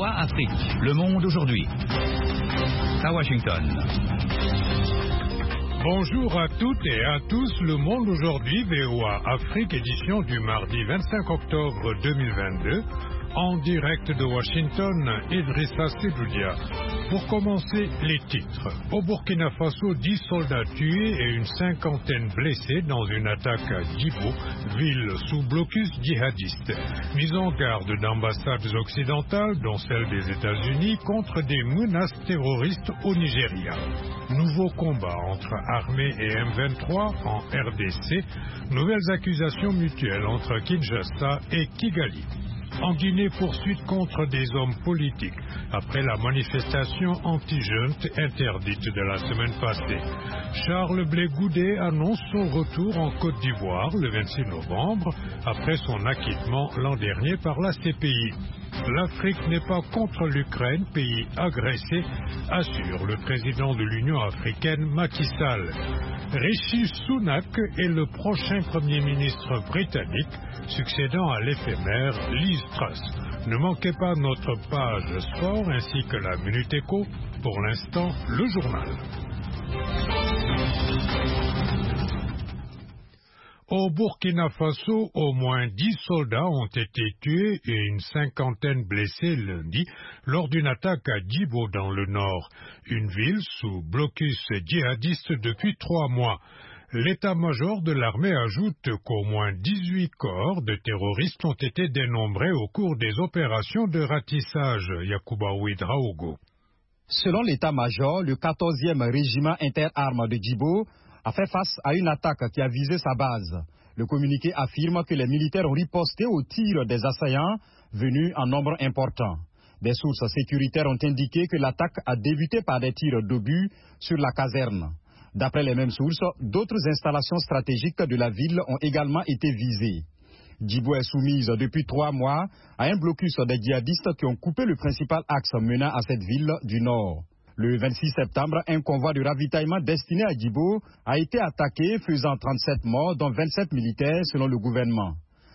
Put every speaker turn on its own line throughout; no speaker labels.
VOA Afrique. Le monde aujourd'hui. À Washington.
Bonjour à toutes et à tous. Le monde aujourd'hui, VOA Afrique, édition du mardi 25 octobre 2022. En direct de Washington, Idrissa Sedoudia. Pour commencer, les titres. Au Burkina Faso, 10 soldats tués et une cinquantaine blessés dans une attaque à Djibo, ville sous blocus djihadiste. Mise en garde d'ambassades occidentales, dont celle des États-Unis, contre des menaces terroristes au Nigeria. Nouveau combat entre armée et M23 en RDC. Nouvelles accusations mutuelles entre Kinshasa et Kigali. En Guinée, poursuite contre des hommes politiques après la manifestation anti-junte interdite de la semaine passée. Charles Blé Goudé annonce son retour en Côte d'Ivoire le 26 novembre après son acquittement l'an dernier par la CPI. L'Afrique n'est pas contre l'Ukraine, pays agressé, assure le président de l'Union africaine Macky Sall. Rishi Sunak est le prochain Premier ministre britannique, succédant à l'éphémère Liz Truss. Ne manquez pas notre page sport ainsi que la Minute Éco. Pour l'instant, le journal. Au Burkina Faso, au moins 10 soldats ont été tués et une cinquantaine blessés lundi lors d'une attaque à Djibo dans le nord, une ville sous blocus djihadiste depuis 3 mois. L'état-major de l'armée ajoute qu'au moins 18 corps de terroristes ont été dénombrés au cours des opérations de ratissage. Yacouba Ouedraogo.
Selon l'état-major, le 14e régiment interarmes de Djibo a fait face à une attaque qui a visé sa base. Le communiqué affirme que les militaires ont riposté aux tirs des assaillants venus en nombre important. Des sources sécuritaires ont indiqué que l'attaque a débuté par des tirs d'obus sur la caserne. D'après les mêmes sources, d'autres installations stratégiques de la ville ont également été visées. Djibo est soumise depuis 3 mois à un blocus des djihadistes qui ont coupé le principal axe menant à cette ville du nord. Le 26 septembre, un convoi de ravitaillement destiné à Djibo a été attaqué, faisant 37 morts, dont 27 militaires selon le gouvernement.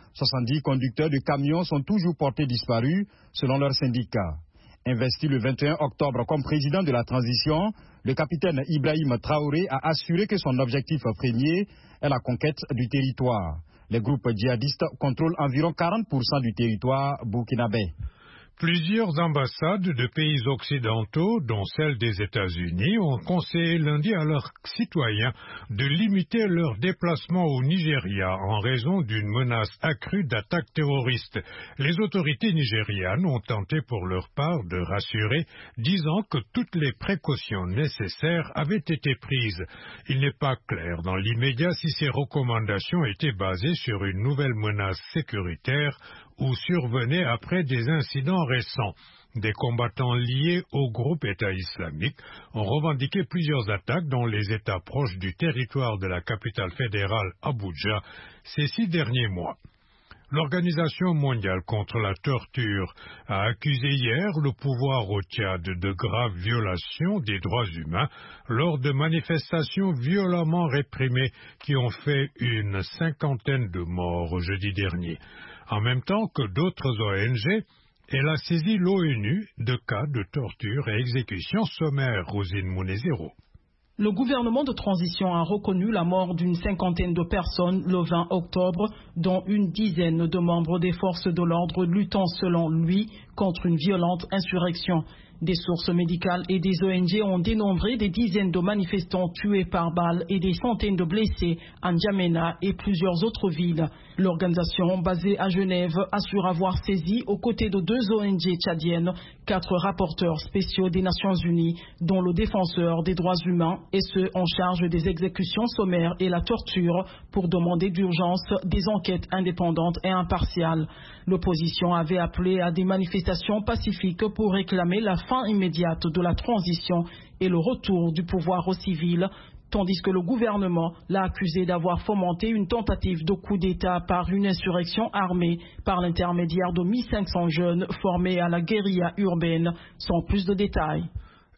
70 conducteurs de camions sont toujours portés disparus, selon leur syndicat. Investi le 21 octobre comme président de la transition, le capitaine Ibrahim Traoré a assuré que son objectif premier est la conquête du territoire. Les groupes djihadistes contrôlent environ 40% du territoire burkinabé.
Plusieurs ambassades de pays occidentaux, dont celle des États-Unis, ont conseillé lundi à leurs citoyens de limiter leurs déplacements au Nigeria en raison d'une menace accrue d'attaques terroristes. Les autorités nigérianes ont tenté pour leur part de rassurer, disant que toutes les précautions nécessaires avaient été prises. Il n'est pas clair dans l'immédiat si ces recommandations étaient basées sur une nouvelle menace sécuritaire ou survenaient après des incidents récents. Des combattants liés au groupe État islamique ont revendiqué plusieurs attaques dans les États proches du territoire de la capitale fédérale Abuja ces 6 derniers mois. L'Organisation mondiale contre la torture a accusé hier le pouvoir au Tchad de graves violations des droits humains lors de manifestations violemment réprimées qui ont fait une cinquantaine de morts jeudi dernier. En même temps que d'autres ONG, elle a saisi l'ONU de cas de torture et exécutions sommaires. Rosine Mounezero.
Le gouvernement de transition a reconnu la mort d'une cinquantaine de personnes le 20 octobre, dont une dizaine de membres des forces de l'ordre luttant selon lui contre une violente insurrection. Des sources médicales et des ONG ont dénombré des dizaines de manifestants tués par balles et des centaines de blessés à N'Djamena et plusieurs autres villes. L'organisation basée à Genève assure avoir saisi aux côtés de 2 ONG tchadiennes 4 rapporteurs spéciaux des Nations Unies, dont le défenseur des droits humains et ceux en charge des exécutions sommaires et la torture, pour demander d'urgence des enquêtes indépendantes et impartiales. L'opposition avait appelé à des manifestations pacifiques pour réclamer la fin immédiate de la transition et le retour du pouvoir aux civils, tandis que le gouvernement l'a accusé d'avoir fomenté une tentative de coup d'État par une insurrection armée par l'intermédiaire de 1500 jeunes formés à la guérilla urbaine, sans plus de détails.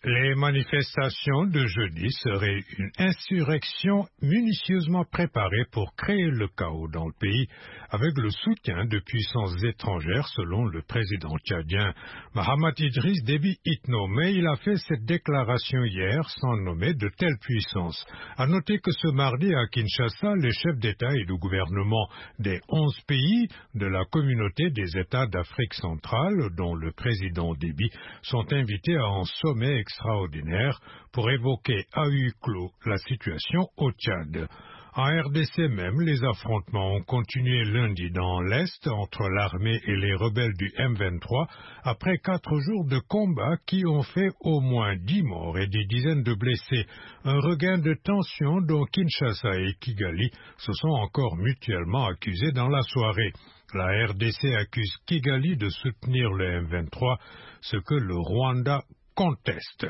Les manifestations de jeudi seraient une insurrection minutieusement préparée pour créer le chaos dans le pays, avec le soutien de puissances étrangères, selon le président tchadien Mahamat Idriss Déby Itno. Mais il a fait cette déclaration hier sans nommer de telles puissances. À noter que ce mardi à Kinshasa, les chefs d'État et de gouvernement des 11 pays de la communauté des États d'Afrique centrale, dont le président Déby, sont invités à un sommet extraordinaire pour évoquer à huis clos la situation au Tchad. En RDC même, les affrontements ont continué lundi dans l'Est entre l'armée et les rebelles du M23 après 4 jours de combats qui ont fait au moins 10 morts et des dizaines de blessés. Un regain de tension dont Kinshasa et Kigali se sont encore mutuellement accusés dans la soirée. La RDC accuse Kigali de soutenir le M23, ce que le Rwanda conteste.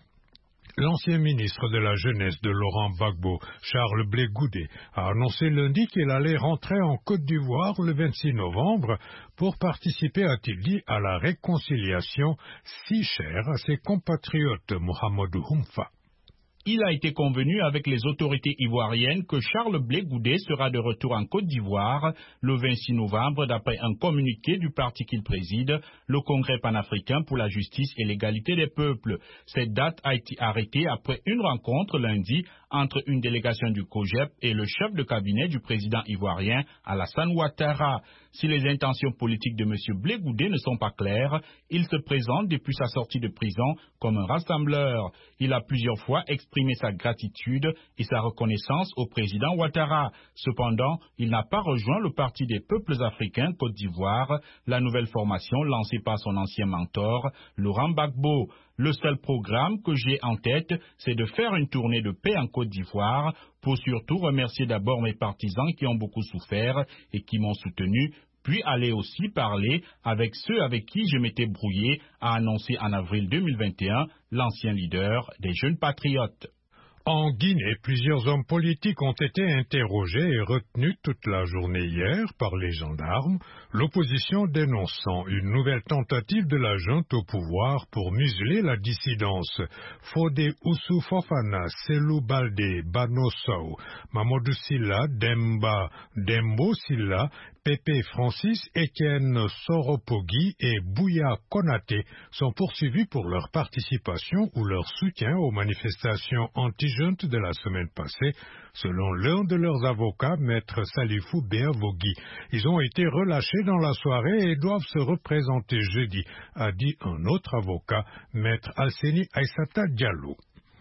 L'ancien ministre de la Jeunesse de Laurent Gbagbo, Charles Blé Goudé, a annoncé lundi qu'il allait rentrer en Côte d'Ivoire le 26 novembre pour participer, a-t-il dit, à la réconciliation si chère à ses compatriotes Mohamedou Humfa.
Il a été convenu avec les autorités ivoiriennes que Charles Blé Goudé sera de retour en Côte d'Ivoire le 26 novembre d'après un communiqué du parti qu'il préside, le Congrès panafricain pour la justice et l'égalité des peuples. Cette date a été arrêtée après une rencontre lundi entre une délégation du COJEP et le chef de cabinet du président ivoirien Alassane Ouattara. Si les intentions politiques de M. Blé Goudé ne sont pas claires, il se présente depuis sa sortie de prison comme un rassembleur. Il a plusieurs fois exprimé sa gratitude et sa reconnaissance au président Ouattara. Cependant, il n'a pas rejoint le Parti des peuples africains Côte d'Ivoire, la nouvelle formation lancée par son ancien mentor, Laurent Gbagbo. Le seul programme que j'ai en tête, c'est de faire une tournée de paix en Côte d'Ivoire pour surtout remercier d'abord mes partisans qui ont beaucoup souffert et qui m'ont soutenu, puis aller aussi parler avec ceux avec qui je m'étais brouillé, a annoncé en avril 2021 l'ancien leader des Jeunes Patriotes.
En Guinée, plusieurs hommes politiques ont été interrogés et retenus toute la journée hier par les gendarmes, l'opposition dénonçant une nouvelle tentative de la junte au pouvoir pour museler la dissidence. Fodé Oussou Fofana, Selou Baldé, Bano Sow, Mamadou Silla, Dembo Silla, Pépé Francis, Etienne Soropogui et Bouya Konaté sont poursuivis pour leur participation ou leur soutien aux manifestations anti-junte de la semaine passée, selon l'un de leurs avocats, maître Salifou Béavogui. Ils ont été relâchés dans la soirée et doivent se représenter jeudi, a dit un autre avocat, maître Alseni Aïssata Diallo.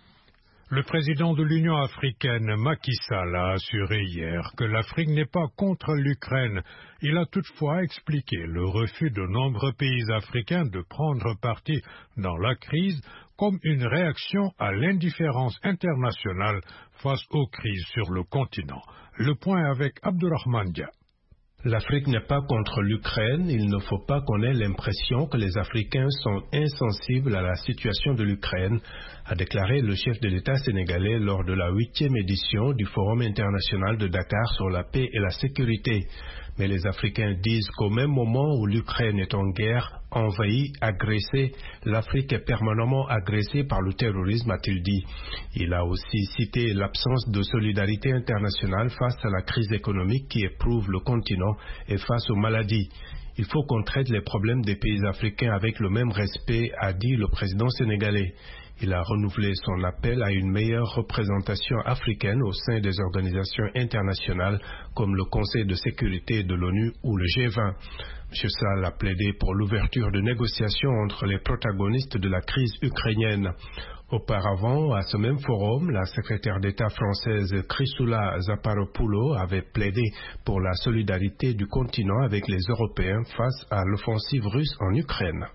Le président de l'Union africaine, Macky Sall, a assuré hier que l'Afrique n'est pas contre l'Ukraine. Il a toutefois expliqué le refus de nombreux pays africains de prendre parti dans la crise comme une réaction à l'indifférence internationale face aux crises sur le continent. Le point avec Abdourahmane Dia.
L'Afrique n'est pas contre l'Ukraine. Il ne faut pas qu'on ait l'impression que les Africains sont insensibles à la situation de l'Ukraine, a déclaré le chef de l'État sénégalais lors de la 8e édition du Forum international de Dakar sur la paix et la sécurité. Mais les Africains disent qu'au même moment où l'Ukraine est en guerre, envahie, agressée, l'Afrique est permanemment agressée par le terrorisme, a-t-il dit. Il a aussi cité l'absence de solidarité internationale face à la crise économique qui éprouve le continent et face aux maladies. Il faut qu'on traite les problèmes des pays africains avec le même respect, a dit le président sénégalais. Il a renouvelé son appel à une meilleure représentation africaine au sein des organisations internationales comme le Conseil de sécurité de l'ONU ou le G20. M. Sall a plaidé pour l'ouverture de négociations entre les protagonistes de la crise ukrainienne. Auparavant, à ce même forum, la secrétaire d'État française Chrysoula Zaparopoulou avait plaidé pour la solidarité du continent avec les Européens face à l'offensive russe en Ukraine.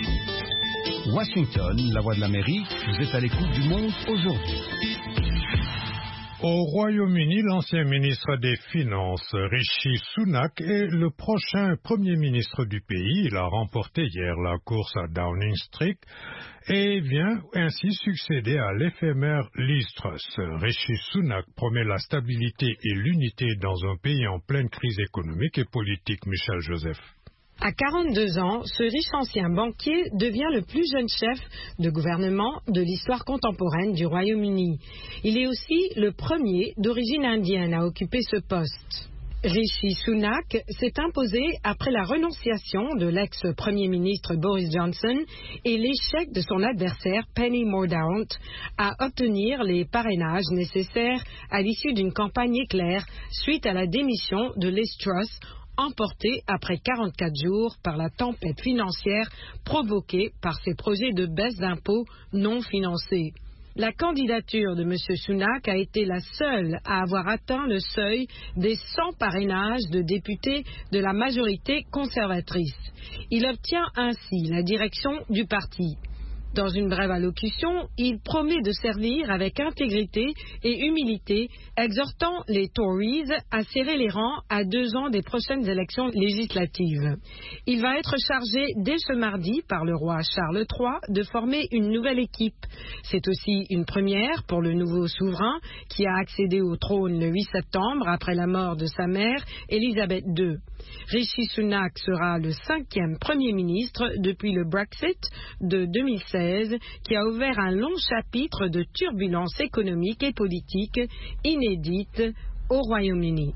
Washington, la voix de l'Amérique, vous êtes à l'écoute du monde aujourd'hui.
Au Royaume-Uni, l'ancien ministre des Finances, Rishi Sunak, est le prochain Premier ministre du pays. Il a remporté hier la course à Downing Street et vient ainsi succéder à l'éphémère Liz Truss. Rishi Sunak promet la stabilité et l'unité dans un pays en pleine crise économique et politique. Michel Joseph.
À 42 ans, ce riche ancien banquier devient le plus jeune chef de gouvernement de l'histoire contemporaine du Royaume-Uni. Il est aussi le premier d'origine indienne à occuper ce poste. Rishi Sunak s'est imposé après la renonciation de l'ex-premier ministre Boris Johnson et l'échec de son adversaire Penny Mordaunt à obtenir les parrainages nécessaires à l'issue d'une campagne éclair suite à la démission de Liz Truss, emportée après 44 jours par la tempête financière provoquée par ses projets de baisse d'impôts non financés. La candidature de M. Sunak a été la seule à avoir atteint le seuil des 100 parrainages de députés de la majorité conservatrice. Il obtient ainsi la direction du parti. Dans une brève allocution, il promet de servir avec intégrité et humilité, exhortant les Tories à serrer les rangs à 2 ans des prochaines élections législatives. Il va être chargé dès ce mardi par le roi Charles III de former une nouvelle équipe. C'est aussi une première pour le nouveau souverain qui a accédé au trône le 8 septembre après la mort de sa mère, Elisabeth II. Rishi Sunak sera le 5e Premier ministre depuis le Brexit de 2016, qui a ouvert un long chapitre de turbulences économiques et politiques inédites au Royaume-Uni.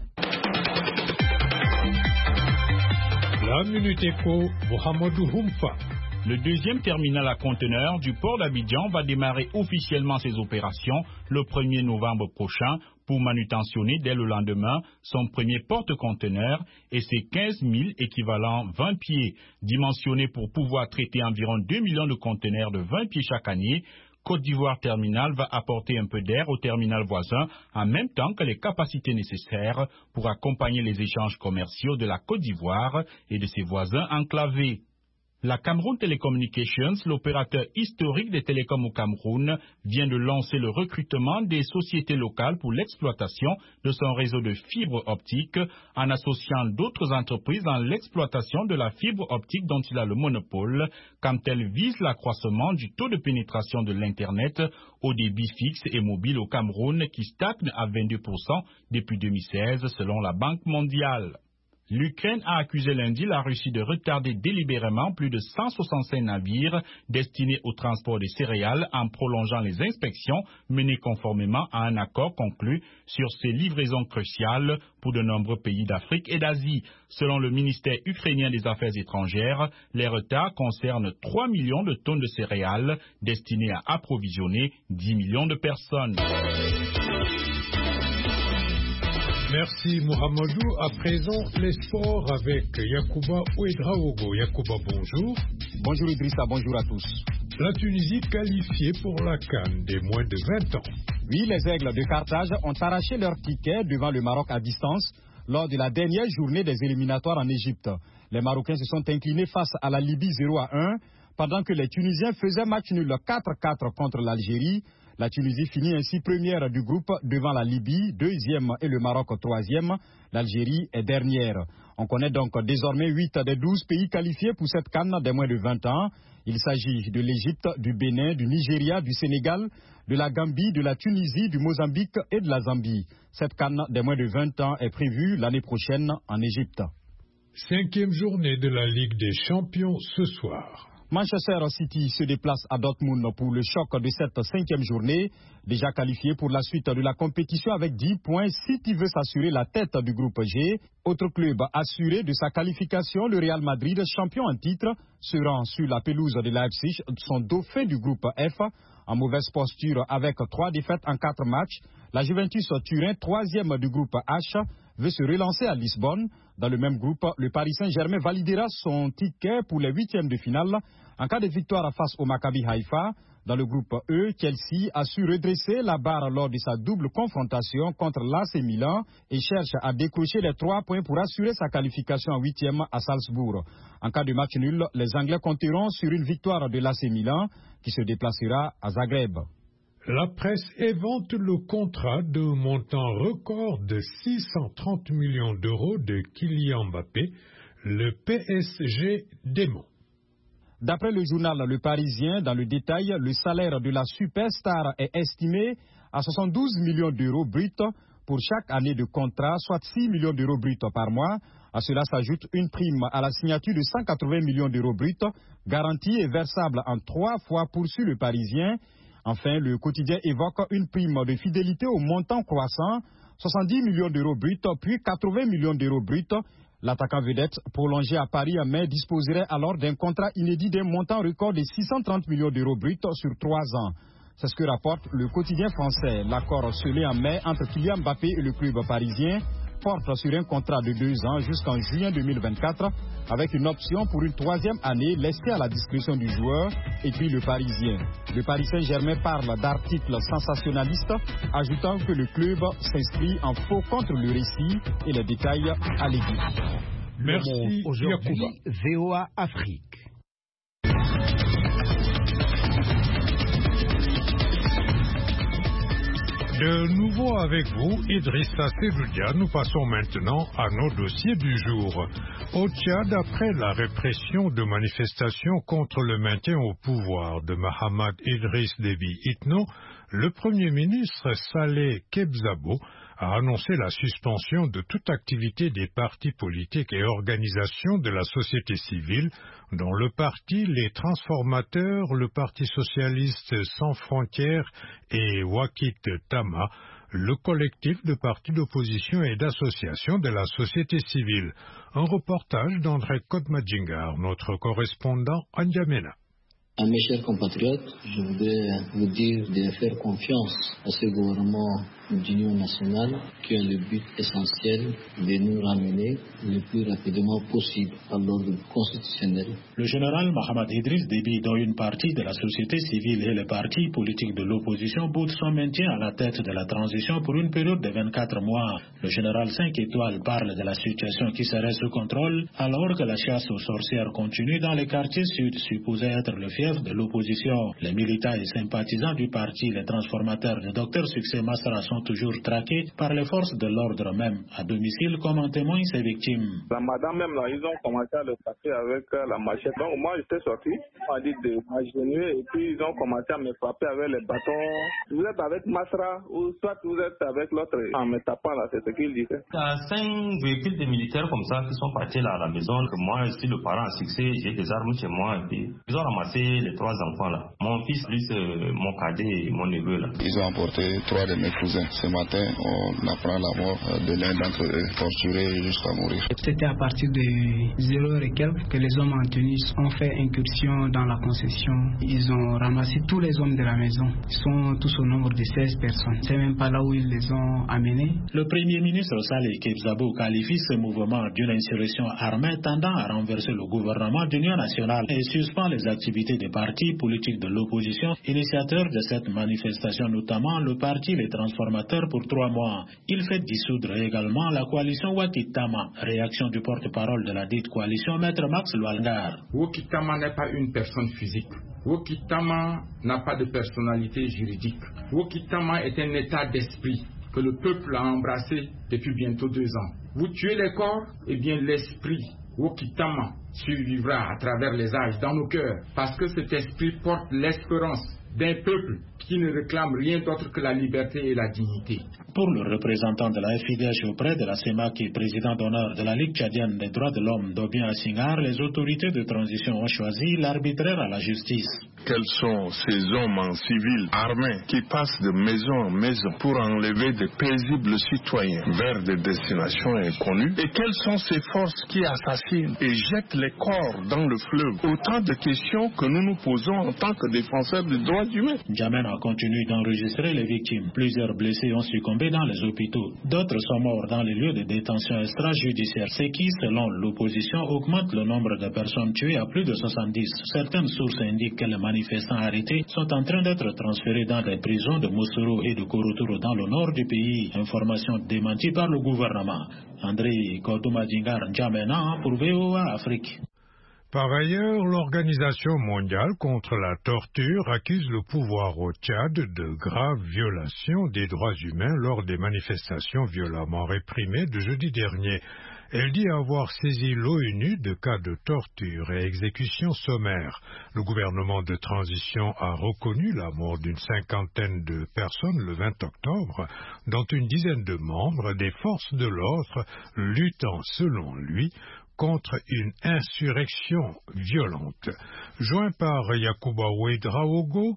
La Minute Éco, Mohamedou Humfa.
Le deuxième terminal à conteneurs du port d'Abidjan va démarrer officiellement ses opérations le 1er novembre prochain pour manutentionner dès le lendemain son premier porte-conteneurs et ses 15 000 équivalents 20 pieds, dimensionnés pour pouvoir traiter environ 2 millions de conteneurs de 20 pieds chaque année. Côte d'Ivoire Terminal va apporter un peu d'air au terminal voisin en même temps que les capacités nécessaires pour accompagner les échanges commerciaux de la Côte d'Ivoire et de ses voisins enclavés. La Cameroun Telecommunications, l'opérateur historique des télécoms au Cameroun, vient de lancer le recrutement des sociétés locales pour l'exploitation de son réseau de fibre optique en associant d'autres entreprises dans l'exploitation de la fibre optique dont il a le monopole, quand elle vise l'accroissement du taux de pénétration de l'Internet au débit fixe et mobile au Cameroun qui stagne à 22% depuis 2016 selon la Banque mondiale. L'Ukraine a accusé lundi la Russie de retarder délibérément plus de 165 navires destinés au transport des céréales en prolongeant les inspections menées conformément à un accord conclu sur ces livraisons cruciales pour de nombreux pays d'Afrique et d'Asie. Selon le ministère ukrainien des Affaires étrangères, les retards concernent 3 millions de tonnes de céréales destinées à approvisionner 10 millions de personnes.
Merci Mohamedou. À présent, les sports avec Yacouba Ouedraogo. Yacouba, bonjour.
Bonjour Idrissa, bonjour à tous.
La Tunisie qualifiée pour la CAN des moins de 20 ans.
Oui, les Aigles de Carthage ont arraché leur ticket devant le Maroc à distance lors de la dernière journée des éliminatoires en Égypte. Les Marocains se sont inclinés face à la Libye 0-1, pendant que les Tunisiens faisaient match nul 4-4 contre l'Algérie. La Tunisie finit ainsi première du groupe devant la Libye, deuxième et le Maroc troisième. L'Algérie est dernière. On connaît donc désormais 8 des 12 pays qualifiés pour cette CAN des moins de 20 ans. Il s'agit de l'Égypte, du Bénin, du Nigeria, du Sénégal, de la Gambie, de la Tunisie, du Mozambique et de la Zambie. Cette CAN des moins de 20 ans est prévue l'année prochaine en Égypte.
5e journée de la Ligue des Champions ce soir.
Manchester City se déplace à Dortmund pour le choc de cette 5e journée. Déjà qualifié pour la suite de la compétition avec 10 points, City veut s'assurer la tête du groupe G. Autre club assuré de sa qualification, le Real Madrid, champion en titre, se rend sur la pelouse de Leipzig, son dauphin du groupe F. En mauvaise posture avec 3 défaites en 4 matchs, la Juventus Turin, 3e du groupe H, veut se relancer à Lisbonne. Dans le même groupe, le Paris Saint-Germain validera son ticket pour les 8e de finale en cas de victoire face au Maccabi Haïfa. Dans le groupe E, Chelsea a su redresser la barre lors de sa double confrontation contre l'AC Milan et cherche à décrocher les 3 points pour assurer sa qualification en 8e à Salzbourg. En cas de match nul, les Anglais compteront sur une victoire de l'AC Milan qui se déplacera à Zagreb.
La presse évente le contrat de montant record de 630 millions d'euros de Kylian Mbappé. Le PSG dément.
D'après le journal Le Parisien, dans le détail, le salaire de la superstar est estimé à 72 millions d'euros bruts pour chaque année de contrat, soit 6 millions d'euros bruts par mois. À cela s'ajoute une prime à la signature de 180 millions d'euros bruts, garantie et versable en 3 fois, poursuit le Parisien. Enfin, le quotidien évoque une prime de fidélité au montant croissant, 70 millions d'euros bruts, puis 80 millions d'euros bruts. L'attaquant vedette, prolongé à Paris en mai, disposerait alors d'un contrat inédit d'un montant record de 630 millions d'euros bruts sur 3 ans. C'est ce que rapporte le quotidien français. L'accord scellé en mai entre Kylian Mbappé et le club parisien porte sur un contrat de 2 ans jusqu'en juin 2024 avec une option pour une 3e année laissée à la discrétion du joueur, écrit le Parisien. Le Paris Saint-Germain parle d'articles sensationnalistes, ajoutant que le club s'inscrit en faux contre le récit et les détails à l'aiguille.
Merci aujourd'hui, VOA Afrique.
De nouveau avec vous, Idrissa Seloudia. Nous passons maintenant à nos dossiers du jour. Au Tchad, après la répression de manifestations contre le maintien au pouvoir de Mahamad Idriss Déby Itno, le Premier ministre Saleh Kebzabo a annoncé la suspension de toute activité des partis politiques et organisations de la société civile, dont le parti Les Transformateurs, le Parti socialiste sans frontières et Wakit Tama, le collectif de partis d'opposition et d'associations de la société civile. Un reportage d'André Kodmadjingar, notre correspondant à N'Djamena.
À mes chers compatriotes, je voudrais vous dire de faire confiance à ce gouvernement d'union nationale qui a le but essentiel de nous ramener le plus rapidement possible à l'ordre constitutionnel.
Le général Mahamad Idriss Déby, dont une partie de la société civile et les partis politiques de l'opposition boude son maintien à la tête de la transition pour une période de 24 mois. Le général 5 étoiles parle de la situation qui serait sous contrôle alors que la chasse aux sorcières continue dans les quartiers sud supposés être le fief de l'opposition. Les militants et sympathisants du parti Les Transformateurs de Dr Succès Massara sont toujours traqués par les forces de l'ordre même à domicile, comme en témoignent ses victimes.
La madame même là, ils ont commencé à le taper avec la machette. Donc moi j'étais sorti, on m'a dit de m'agenouiller et puis ils ont commencé à me frapper avec les bâtons. Vous êtes avec Massara ou soit vous êtes avec l'autre en me tapant là, c'est ce qu'il disait.
Il y a 5 véhicules de militaires comme ça qui sont partis là à la maison. Moi, je suis le parent à Succès, j'ai des armes chez moi et puis ils ont ramassé les 3 enfants là. Mon fils plus mon cadet et mon neveu là.
Ils ont emporté 3 de mes cousins. Ce matin, on apprend la mort de l'un d'entre eux, torturé jusqu'à mourir.
C'était à partir de 0 et quelques que les hommes en tenue ont fait incursion dans la concession. Ils ont ramassé tous les hommes de la maison. Ils sont tous au nombre de 16 personnes. C'est même pas là où ils les ont amenés.
Le Premier ministre Saleh Kebzabo qualifie ce mouvement d'une insurrection armée tendant à renverser le gouvernement d'union nationale et suspend les activités des partis politiques de l'opposition, initiateurs de cette manifestation, notamment le parti Les Transformateurs pour 3 mois. Il fait dissoudre également la coalition Wakitama. Réaction du porte-parole de la dite coalition, Maître Max Lualgar.
Wakitama n'est pas une personne physique. Wakitama n'a pas de personnalité juridique. Wakitama est un état d'esprit que le peuple a embrassé depuis bientôt 2 ans. Vous tuez les corps, et bien l'esprit Wakitama survivra à travers les âges dans nos cœurs, parce que cet esprit porte l'espérance d'un peuple qui ne réclame rien d'autre que la liberté et la dignité.
Pour le représentant de la FIDH auprès de la CEMAC et président d'honneur de la Ligue tchadienne des droits de l'homme, Dobien Assingar, les autorités de transition ont choisi l'arbitraire à la justice.
Quels sont ces hommes en civil armés qui passent de maison en maison pour enlever des paisibles citoyens vers des destinations inconnues? Et quelles sont ces forces qui assassinent et jettent les corps dans le fleuve? Autant de questions que nous nous posons en tant que défenseurs des droits humains.
N'Djamena continue d'enregistrer les victimes. Plusieurs blessés ont succombé dans les hôpitaux. D'autres sont morts dans les lieux de détention extrajudiciaire. Ce qui, selon l'opposition, augmente le nombre de personnes tuées à plus de 70. Certaines sources indiquent que les manifestants arrêtés sont en train d'être transférés dans les prisons de Moussoro et de Korotoro dans le nord du pays. Information démentie par le gouvernement. André Kodoumadingar N'Djamena pour VOA Afrique.
Par ailleurs, l'Organisation mondiale contre la torture accuse le pouvoir au Tchad de graves violations des droits humains lors des manifestations violemment réprimées de jeudi dernier. Elle dit avoir saisi l'ONU de cas de torture et exécution sommaire. Le gouvernement de transition a reconnu la mort d'une 50aine de personnes le 20 octobre, dont une dizaine de membres des forces de l'ordre luttant, selon lui, contre une insurrection violente. Joint par Yacouba Ouedraogo,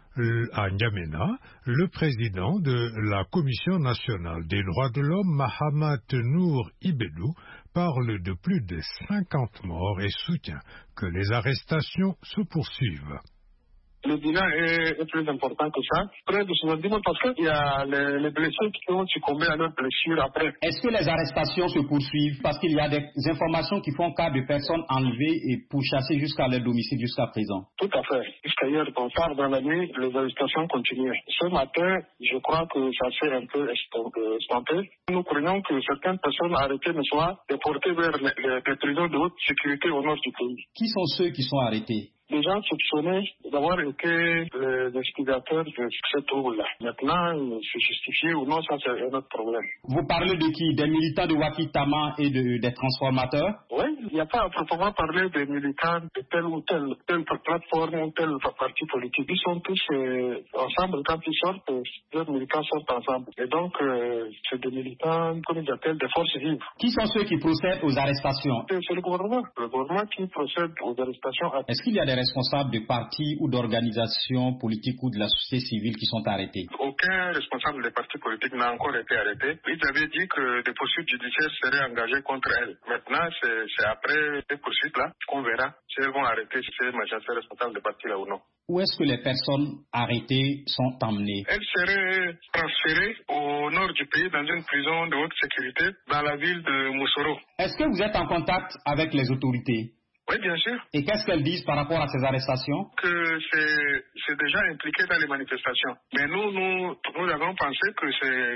à N'Djamena, le président de la Commission nationale des droits de l'homme, Mahamat Nour Ibedou, parle de plus de 50 morts et soutient que les arrestations se poursuivent.
Le bilan est plus important que ça. Près de 70 morts parce qu'il y a les blessés qui ont succombé à leurs blessures après.
Est-ce que les arrestations se poursuivent parce qu'il y a des informations qui font cas de personnes enlevées et pourchassées jusqu'à leur domicile jusqu'à présent?
Tout à fait. Jusqu'à hier, on part dans la nuit, les arrestations continuent. Ce matin, je crois que ça s'est un peu estompé. Nous craignons que certaines personnes arrêtées ne soient déportées vers les prisons de haute sécurité au nord du pays.
Qui sont ceux qui sont arrêtés?
Les gens soupçonnés d'avoir été les instigateurs de ce trouble-là. Maintenant, se justifier ou non, ça c'est un autre problème.
Vous parlez de qui? Des militants de Wakitama et des transformateurs?
Oui, il n'y a pas à proprement parler des militants de telle ou telle plateforme ou telle parti politique. Ils sont tous ensemble. Quand ils sortent, les militants sortent ensemble. Et donc, c'est des militants, comme ils appellent, des forces vives.
Qui sont ceux qui procèdent aux arrestations?
C'est le gouvernement. Le gouvernement qui procède aux arrestations.
Est-ce qu'il y a des responsables de partis ou d'organisations politiques ou de la société civile qui sont arrêtés?
Aucun responsable des partis politiques n'a encore été arrêté. Ils avaient dit que des poursuites judiciaires seraient engagées contre elles. Maintenant, c'est après ces poursuites-là qu'on verra si elles vont arrêter ces magistrats responsables des partis là ou non.
Où est-ce que les personnes arrêtées sont emmenées?
Elles seraient transférées au nord du pays dans une prison de haute sécurité dans la ville de Moussoro.
Est-ce que vous êtes en contact avec les autorités?
Oui, bien sûr.
Et qu'est-ce qu'elles disent par rapport à ces arrestations?
Que c'est déjà impliqué dans les manifestations. Mais nous avons pensé que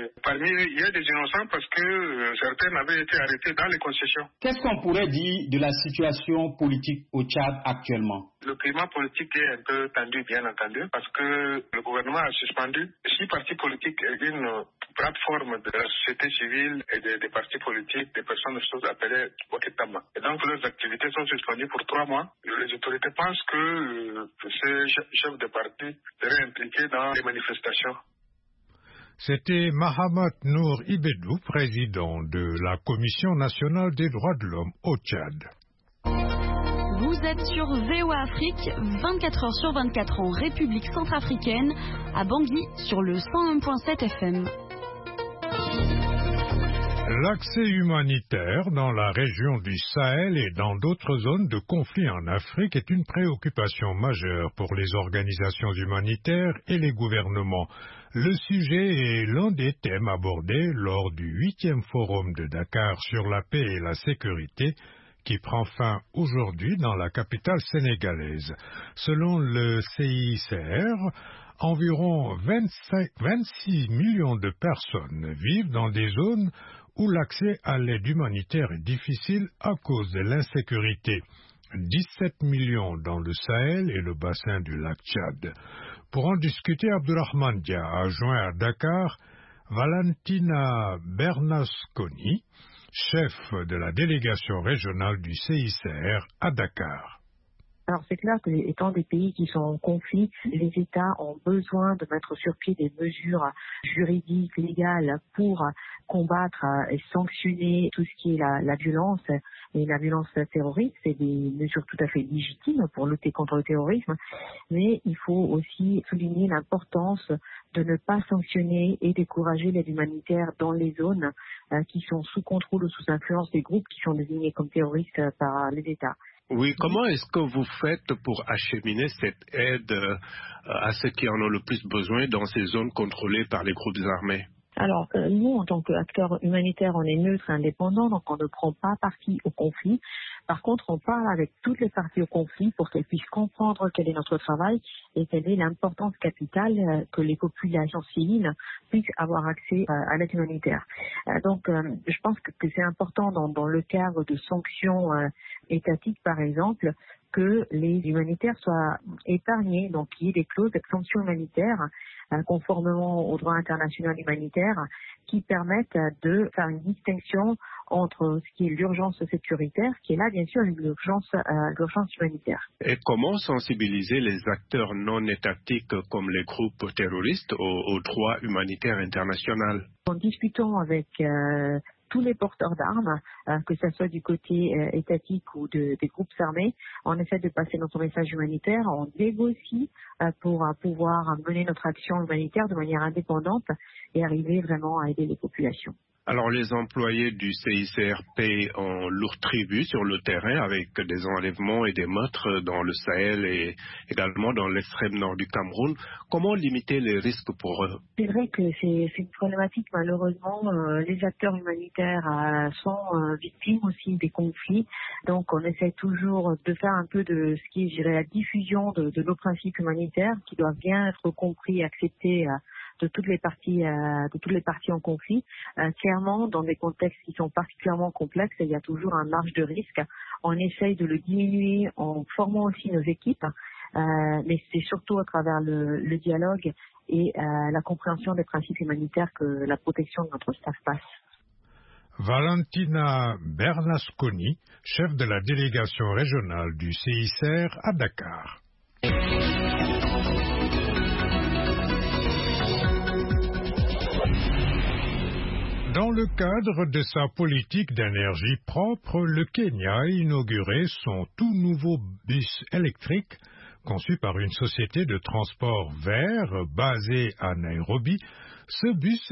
il y a des innocents parce que certains avaient été arrêtés dans les concessions.
Qu'est-ce qu'on pourrait dire de la situation politique au Tchad actuellement?
Le climat politique est un peu tendu, bien entendu, parce que le gouvernement a suspendu 6 partis politiques et une plateforme de la société civile et des partis politiques, des personnes choses appelées Wakitama. Et donc leurs activités sont suspendues pour 3 mois. Les autorités pensent que ces chefs de parti seraient impliqués dans les manifestations.
C'était Mahamat Nour Ibedou, président de la Commission nationale des droits de l'homme au Tchad.
Vous êtes sur VOA Afrique, 24 heures sur 24 en République centrafricaine, à Bangui sur le 101.7 FM.
L'accès humanitaire dans la région du Sahel et dans d'autres zones de conflit en Afrique est une préoccupation majeure pour les organisations humanitaires et les gouvernements. Le sujet est l'un des thèmes abordés lors du 8e forum de Dakar sur la paix et la sécurité qui prend fin aujourd'hui dans la capitale sénégalaise. Selon le CICR, environ 26 millions de personnes vivent dans des zones où l'accès à l'aide humanitaire est difficile à cause de l'insécurité. 17 millions dans le Sahel et le bassin du lac Tchad. Pour en discuter, Abdurrahman Dia a joint à Dakar Valentina Bernasconi, chef de la délégation régionale du CICR à Dakar.
Alors c'est clair que étant des pays qui sont en conflit, les États ont besoin de mettre sur pied des mesures juridiques, légales pour combattre et sanctionner tout ce qui est la violence et la violence terroriste. C'est des mesures tout à fait légitimes pour lutter contre le terrorisme, mais il faut aussi souligner l'importance de ne pas sanctionner et décourager l'aide humanitaire dans les zones qui sont sous contrôle ou sous influence des groupes qui sont désignés comme terroristes par les États.
Oui, comment est-ce que vous faites pour acheminer cette aide à ceux qui en ont le plus besoin dans ces zones contrôlées par les groupes armés?
Alors, nous, en tant qu'acteurs humanitaires, on est neutres et indépendants, donc on ne prend pas parti au conflit. Par contre, on parle avec toutes les parties au conflit pour qu'elles puissent comprendre quel est notre travail et quelle est l'importance capitale que les populations civiles puissent avoir accès à l'aide humanitaire. Donc, je pense que c'est important dans le cadre de sanctions étatiques, par exemple, que les humanitaires soient épargnés, donc qu'il y ait des clauses d'exemption humanitaire conformément au droit international humanitaire qui permettent de faire une distinction entre ce qui est l'urgence sécuritaire, qui est là bien sûr l'urgence humanitaire.
Et comment sensibiliser les acteurs non étatiques comme les groupes terroristes aux droits humanitaires internationaux?
En discutant avec tous les porteurs d'armes, que ce soit du côté étatique ou des groupes armés, on essaie de passer notre message humanitaire, on négocie pour pouvoir mener notre action humanitaire de manière indépendante et arriver vraiment à aider les populations.
Alors les employés du CICR paient un lourd tribut sur le terrain avec des enlèvements et des meurtres dans le Sahel et également dans l'extrême nord du Cameroun. Comment limiter les risques pour eux?
C'est vrai que c'est une problématique, malheureusement. Les acteurs humanitaires sont victimes aussi des conflits. Donc on essaie toujours de faire un peu de ce qui est, je dirais, la diffusion de nos principes humanitaires qui doivent bien être compris et acceptés de toutes les parties en conflit. Clairement, dans des contextes qui sont particulièrement complexes, il y a toujours un marge de risque. On essaye de le diminuer en formant aussi nos équipes, mais c'est surtout à travers le dialogue et la compréhension des principes humanitaires que la protection de notre staff passe.
Valentina Bernasconi, chef de la délégation régionale du CICR à Dakar. Dans le cadre de sa politique d'énergie propre, le Kenya a inauguré son tout nouveau bus électrique conçu par une société de transport vert basée à Nairobi. Ce bus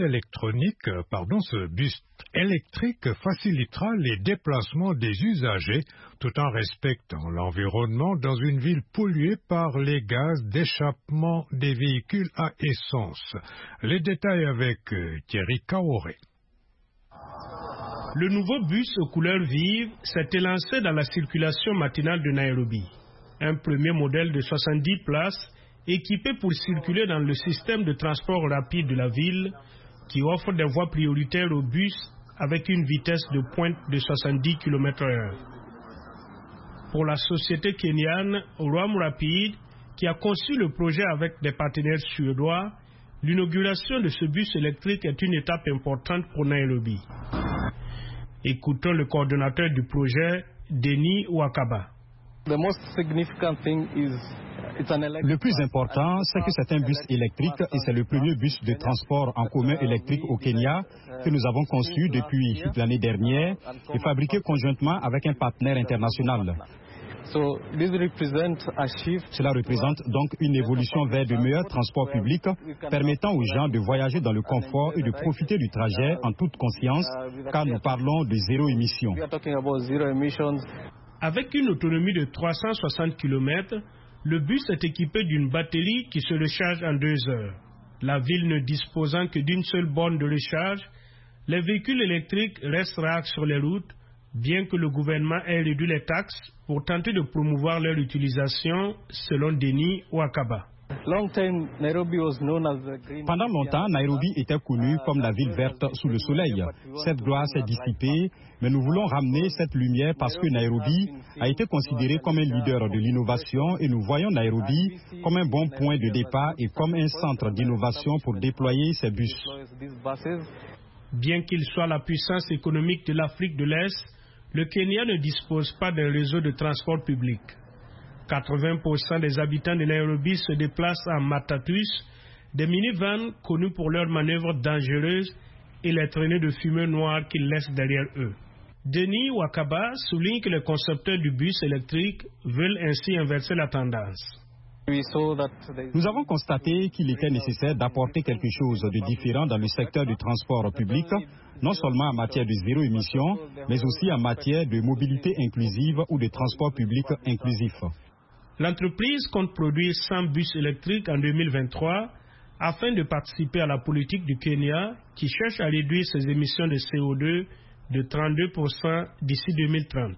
électrique facilitera les déplacements des usagers tout en respectant l'environnement dans une ville polluée par les gaz d'échappement des véhicules à essence. Les détails avec Thierry Kaoré.
Le nouveau bus aux couleurs vives s'est élancé dans la circulation matinale de Nairobi. Un premier modèle de 70 places équipé pour circuler dans le système de transport rapide de la ville qui offre des voies prioritaires aux bus avec une vitesse de pointe de 70 km/h. Pour la société kenyane Ram Rapid, qui a conçu le projet avec des partenaires suédois, l'inauguration de ce bus électrique est une étape importante pour Nairobi. Écoutons le coordonnateur du projet, Denis Wakaba.
Le plus important, c'est que c'est un bus électrique et c'est le premier bus de transport en commun électrique au Kenya que nous avons conçu depuis l'année dernière et fabriqué conjointement avec un partenaire international. Cela représente donc une évolution vers de meilleurs transports publics permettant aux gens de voyager dans le confort et de profiter du trajet en toute conscience car nous parlons de zéro émission.
Avec une autonomie de 360 km, le bus est équipé d'une batterie qui se recharge en 2 heures. La ville ne disposant que d'une seule borne de recharge, les véhicules électriques restent rares sur les routes, bien que le gouvernement ait réduit les taxes pour tenter de promouvoir leur utilisation, selon Denis Wakaba.
Pendant longtemps, Nairobi était connue comme la ville verte sous le soleil. Cette gloire s'est dissipée, mais nous voulons ramener cette lumière parce que Nairobi a été considéré comme un leader de l'innovation et nous voyons Nairobi comme un bon point de départ et comme un centre d'innovation pour déployer ces bus.
Bien qu'il soit la puissance économique de l'Afrique de l'Est, le Kenya ne dispose pas d'un réseau de transport public. 80% des habitants de Nairobi se déplacent en matatus, des minivans connus pour leurs manœuvres dangereuses et les traînées de fumée noire qu'ils laissent derrière eux. Denis Wakaba souligne que les concepteurs du bus électrique veulent ainsi inverser la tendance.
Nous avons constaté qu'il était nécessaire d'apporter quelque chose de différent dans le secteur du transport public, non seulement en matière de zéro émission, mais aussi en matière de mobilité inclusive ou de transport public inclusif.
L'entreprise compte produire 100 bus électriques en 2023 afin de participer à la politique du Kenya qui cherche à réduire ses émissions de CO2 de 32% d'ici 2030.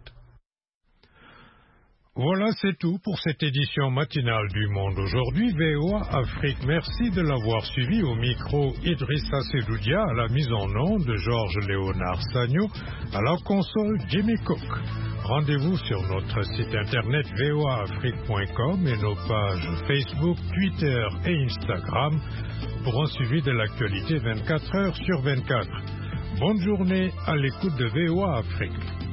Voilà, c'est tout pour cette édition matinale du Monde aujourd'hui. VOA Afrique, merci de l'avoir suivi. Au micro, Idrissa Sedoudia, à la mise en onde de Georges-Léonard Sagno, à la console Jimmy Cook. Rendez-vous sur notre site internet voaafrique.com et nos pages Facebook, Twitter et Instagram pour un suivi de l'actualité 24 heures sur 24. Bonne journée à l'écoute de VOA Afrique.